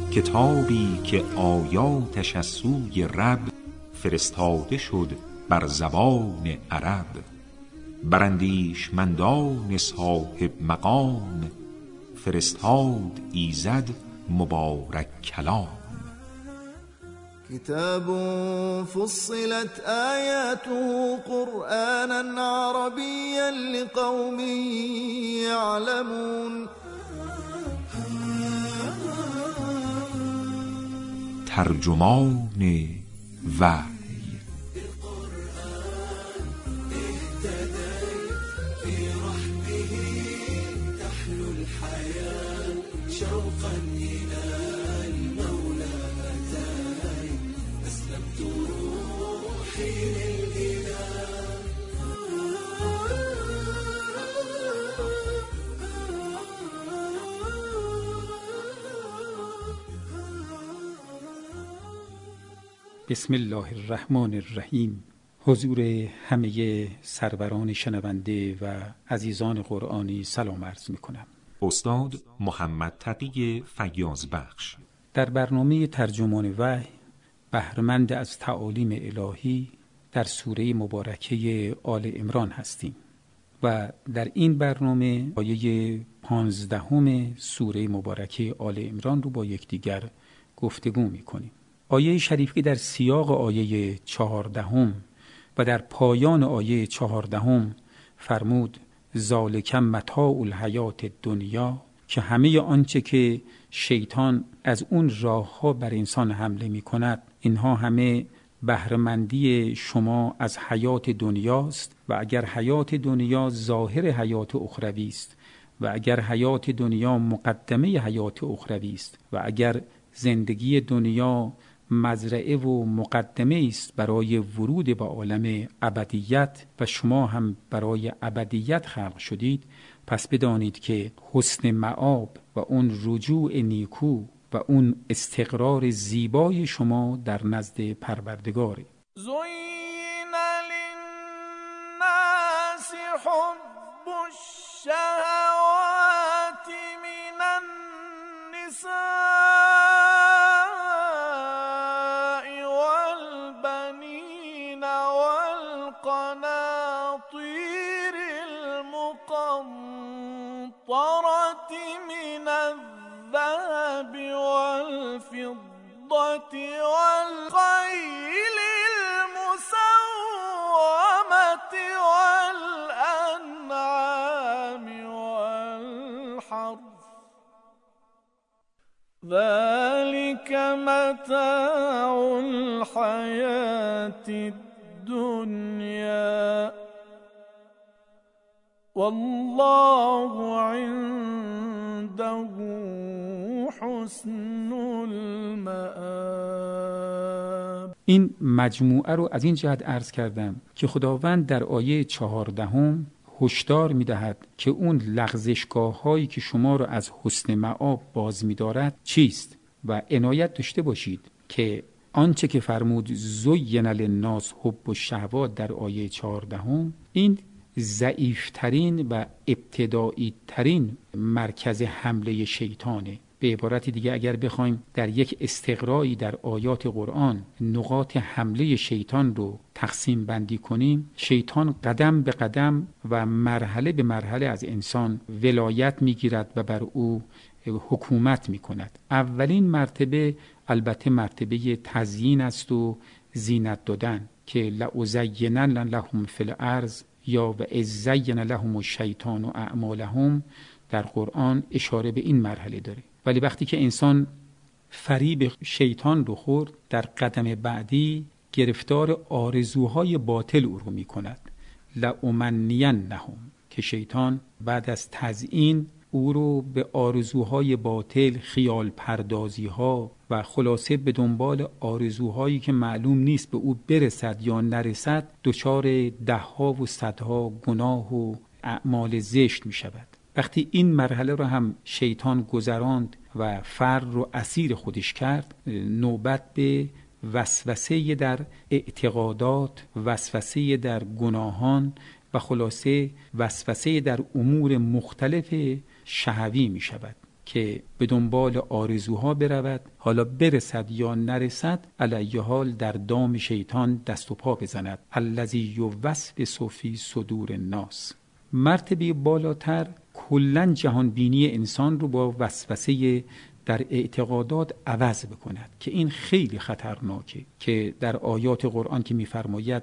کتابی که آیاتش از سوی رب فرستاده شد بر زبان عرب، بر اندیشمندان صاحب مقام فرستاد ایزد مبارک کلام. كتاب فصلت آياته قرآنا عربيا لقوم يعلمون. ترجمان وحی. بسم الله الرحمن الرحیم. حضور همه سروران شنونده و عزیزان قرآنی سلام عرض میکنم. استاد محمد تقی فیاض بخش. در برنامه ترجمان وحی بهره‌مند از تعالیم الهی در سوره مبارکه آل عمران هستیم و در این برنامه آیه 15 سوره مبارکه آل عمران رو با یکدیگر گفتگو میکنیم. آیه شریفی در سیاق آیه 14 و در پایان آیه 14 فرمود ذالک متاع الحیات الدنیا، که همه آنچه که شیطان از اون راه‌ها بر انسان حمله می‌کند اینها همه بهره‌مندی شما از حیات دنیاست و اگر حیات دنیا ظاهر حیات اخروی است و اگر حیات دنیا مقدمه حیات اخروی است و اگر زندگی دنیا مزرعه و مقدمه است برای ورود به عالم ابدیت و شما هم برای ابدیت خلق شدید، پس بدانید که حسن مآب و اون رجوع نیکو و اون استقرار زیبای شما در نزد پروردگاره. زین للناس حب الشهوات من النساء والقناطير المقنطرة من الذهب والفضة والخيل المسومة والأنعام والحرث ذلك متاع الحياة الدنيا والله عنده حسن المآب. این مجموعه رو از این جهت عرض کردم که خداوند در آیه 14 هشدار می‌دهد که اون لغزشگاه‌هایی که شما رو از حسن مآب باز می‌دارد چیست و عنایت داشته باشید که آنچه که فرمود زین للناس حب الشهوات در آیه 14 این ضعیفترین و ابتدایی ترین مرکز حمله شیطانه. به عبارت دیگه اگر بخوایم در یک استقرایی در آیات قرآن نقاط حمله شیطان رو تقسیم بندی کنیم، شیطان قدم به قدم و مرحله به مرحله از انسان ولایت میگیرد و بر او حکومت میکند. اولین مرتبه البته مرتبه تزیین است و زینت دادن که لأزینن لهم فی الارض یا و اذ زین لهم الشیطان و اعمالهم در قرآن اشاره به این مرحله داره. ولی وقتی که انسان فریب شیطان رو خورد، در قدم بعدی گرفتار آرزوهای باطل او رو میکند. لأمنینهم، که شیطان بعد از تزیین او رو به آرزوهای باطل، خیال پردازی ها و خلاصه به دنبال آرزوهایی که معلوم نیست به او برسد یا نرسد دچار دهها و صدها گناه و اعمال زشت می شود. وقتی این مرحله رو هم شیطان گذراند و فرد رو اسیر خودش کرد، نوبت به وسوسه در اعتقادات، وسوسه در گناهان و خلاصه وسوسه در امور مختلف شهوی می شود که به دنبال آرزوها برود، حالا برسد یا نرسد، علیه حال در دام شیطان دست و پا بزند. الذی یوسوس فی صدور الناس. مرتبه بالاتر کلاً جهان بینی انسان رو با وسوسه در اعتقادات عوض بکند که این خیلی خطرناکه، که در آیات قرآن که می‌فرماید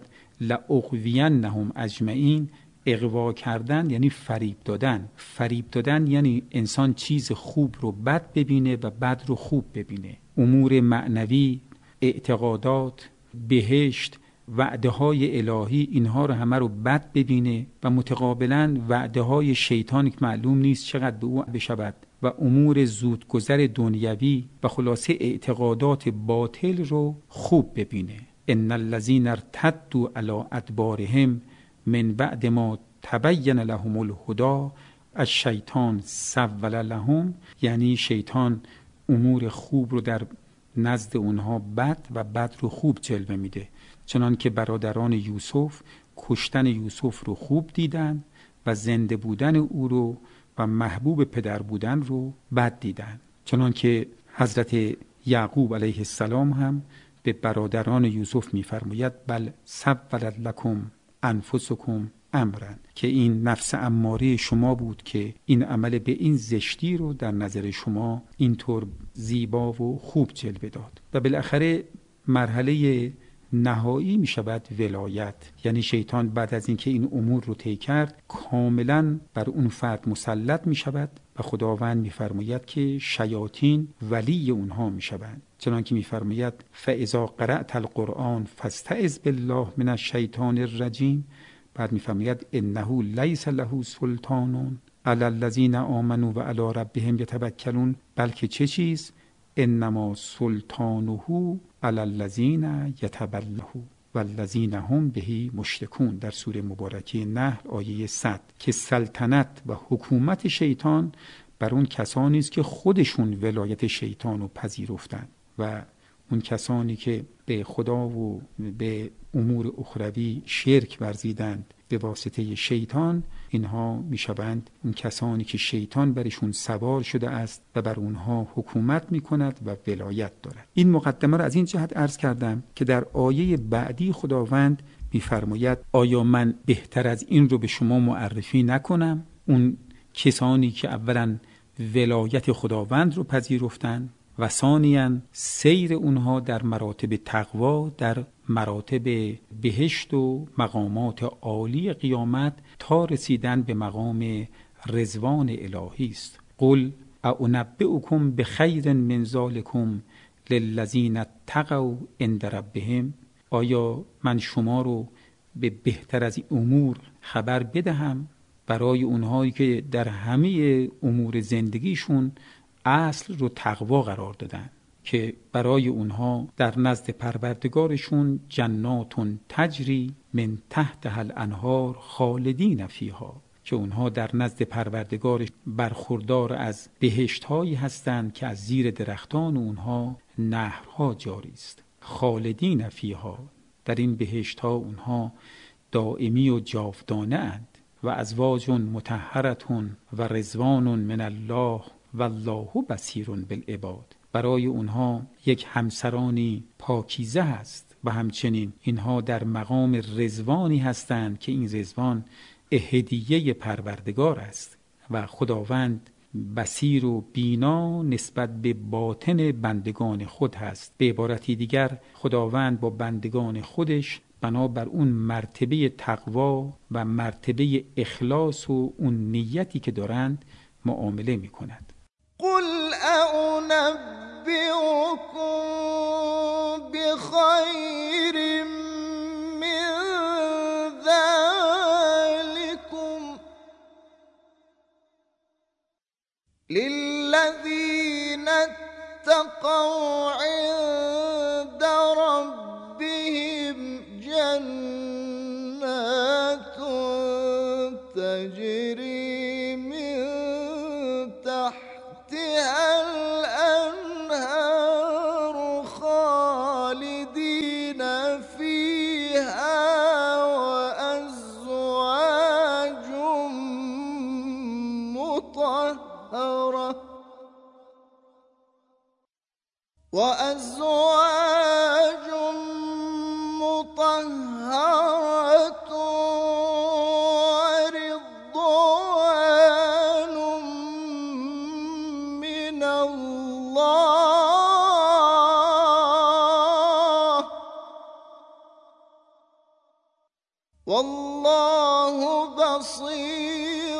لأغوینهم اجمعین، اغوا کردن یعنی فریب دادن. فریب دادن یعنی انسان چیز خوب رو بد ببینه و بد رو خوب ببینه. امور معنوی، اعتقادات، بهشت، وعده های الهی، اینها رو همه رو بد ببینه و متقابلا وعده های شیطان که معلوم نیست چقدر به او بشود و امور زودگذر دنیوی و خلاصه اعتقادات باطل رو خوب ببینه. ان الذین ارتدوا علی ادبارهم من بعد ما تبین لهم الهدی الشیطان سول لهم، یعنی شیطان امور خوب رو در نزد اونها بد و بد رو خوب جلوه میده. چنان که برادران یوسف کشتن یوسف رو خوب دیدن و زنده بودن او رو و محبوب پدر بودن رو بد دیدن. چنان که حضرت یعقوب علیه السلام هم به برادران یوسف میفرماید بل سولت لکم انفسکم امرا، که این نفس اماره شما بود که این عمل به این زشتی رو در نظر شما اینطور زیبا و خوب جلوه داد. و بالاخره مرحله نهایی می شود ولایت، یعنی شیطان بعد از اینکه این امور رو طی کرد کاملا بر اون فرد مسلط می شود و خداوند می فرماید که شیاطین ولی اونها می شوند. چنانکه می فرماید فاذا قرأت القرآن فاستعذ بالله من الشیطان الرجیم، بعد می فرماید انه لیس له سلطان علی الذین آمنوا و علی ربهم یتوکلون، بلکه چه چیز؟ انما سلطانه علی الذین یتولونه والذین هم به مشرکون، در سوره مبارکه نحل آیه 100، که سلطنت و حکومت شیطان بر اون کسانی است که خودشون ولایت شیطان رو پذیرفتند و اون کسانی که به خدا و به امور اخروی شرک ورزیدند به واسطه شیطان، اینها میشوند اون کسانی که شیطان برشون سوار شده است و بر اونها حکومت میکند و ولایت دارد. این مقدمه را از این جهت عرض کردم که در آیه بعدی خداوند میفرماید آیا من بهتر از این رو به شما معرفی نکنم؟ اون کسانی که اولا ولایت خداوند رو پذیرفتن و ثانیاً سیر اونها در مراتب تقوا، در مراتب بهشت و مقامات عالی قیامت تا رسیدن به مقام رضوان الهی است. قل اعنبئکم بخیر من ذلکم للذین اتقوا عند ربهم، آیا من شما رو به بهتر از این امور خبر بدهم برای اونهایی که در همه امور زندگیشون اصل رو تقوا قرار دادن، که برای اونها در نزد پروردگارشون جناتون تجری من تحتها الانهار خالدین فیها، که اونها در نزد پروردگارش برخوردار از بهشت‌هایی هستند که از زیر درختان اونها نهرها جاری است. خالدین فیها، در این بهشت‌ها اونها دائمی و جاودانه اند. و ازواج مطهرة و رضوان من الله والله بصیر بالعباد، برای اونها یک همسرانی پاکیزه هست و همچنین اینها در مقام رضوانی هستند که این رضوان هدیه پروردگار است و خداوند بصیر و بینا نسبت به باطن بندگان خود هست. به عبارتی دیگر خداوند با بندگان خودش بنابر اون مرتبه تقوا و مرتبه اخلاص و اون نیتی که دارند معامله می کند. قل أنبئكم بخير من ذلكم للذين اتقوا عند ربهم جنات تجري من تحتها الأنهار خالدين فيها وأزواج مطهرة وأزواج مطهرة ورضوان من الله والله بصير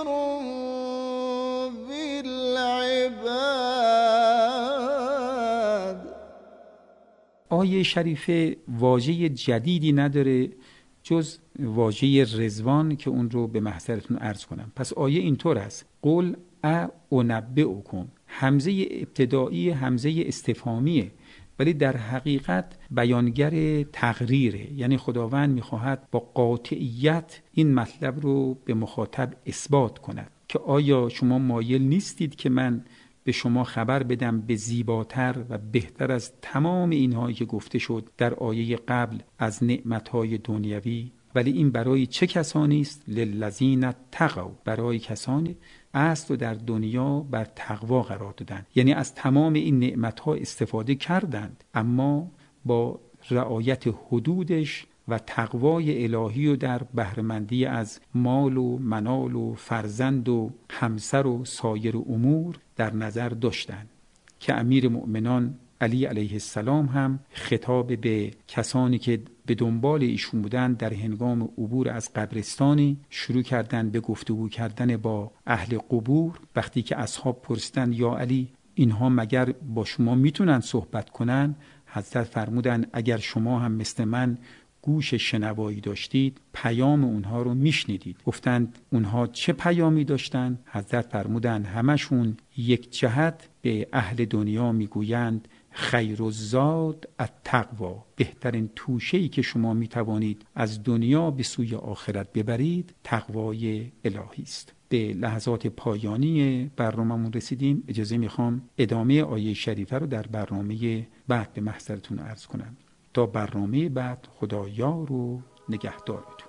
بالعباد. آیه شریفه واژه جدیدی نداره جز واژه رضوان که اون رو به محضرتون عرض کنم. پس آیه اینطور است: قل اعنبئکم. همزه ابتدایی همزه استفهامیه، ولی در حقیقت بیانگر تقریره، یعنی خداوند میخواهد با قاطعیت این مطلب رو به مخاطب اثبات کند که آیا شما مایل نیستید که من به شما خبر بدم به زیباتر و بهتر از تمام اینهایی که گفته شد در آیه قبل از نعمتهای دنیوی؟ ولی این برای چه کسانی است؟ للذین اتقوا، برای کسانی است و در دنیا بر تقوا قرار دادند، یعنی از تمام این نعمتها استفاده کردند اما با رعایت حدودش و تقوای الهی و در بهره‌مندی از مال و منال و فرزند و همسر و سایر امور در نظر داشتند که امیر مؤمنان علی علیه السلام هم خطاب به کسانی که به دنبال ایشون بودن در هنگام عبور از قبرستانی شروع کردن به گفتگو کردن با اهل قبور. وقتی که اصحاب پرسیدن یا علی اینها مگر با شما میتونن صحبت کنن؟ حضرت فرمودن اگر شما هم مثل من گوش شنوایی داشتید پیام اونها رو میشنیدید. گفتند اونها چه پیامی داشتند؟ حضرت فرمودند همشون یک جهت به اهل دنیا میگویند خیر الزاد التقوا، بهترین توشه‌ای که شما میتوانید از دنیا به سوی آخرت ببرید تقوای الهی است. به لحظات پایانی برنامه‌مون رسیدیم. اجازه میخوام ادامه آیه شریفه رو در برنامه بعد به محضرتون عرض کنم. تا برنامه بعد خدا یار و نگهدارتون.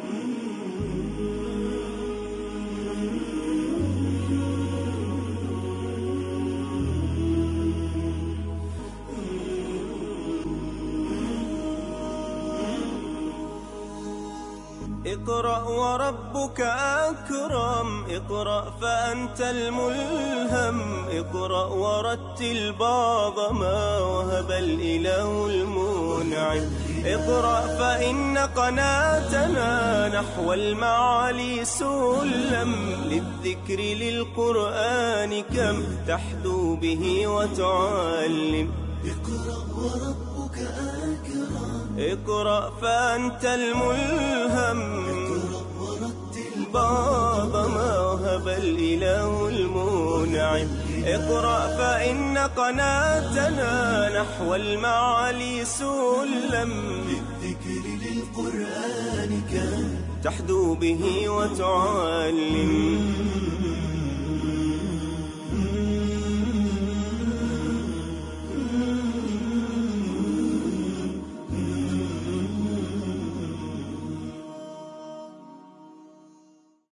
اقرأ وربك أكرم، اقرأ فأنت الملهم، اقرأ ورتل بعض ما وهب الإله المنعم، اقرأ فإن قناتنا نحو المعالي سلم، للذكر للقرآن كم تحدو به وتعلم. اقرأ وربك أكرم، اقرأ فأنت الملهم، باب ما وهب الإله المنعم، اقرأ فإن قناتنا نحو المعالي سلم، للذكر للقرآن كم تحدو به وتعلم.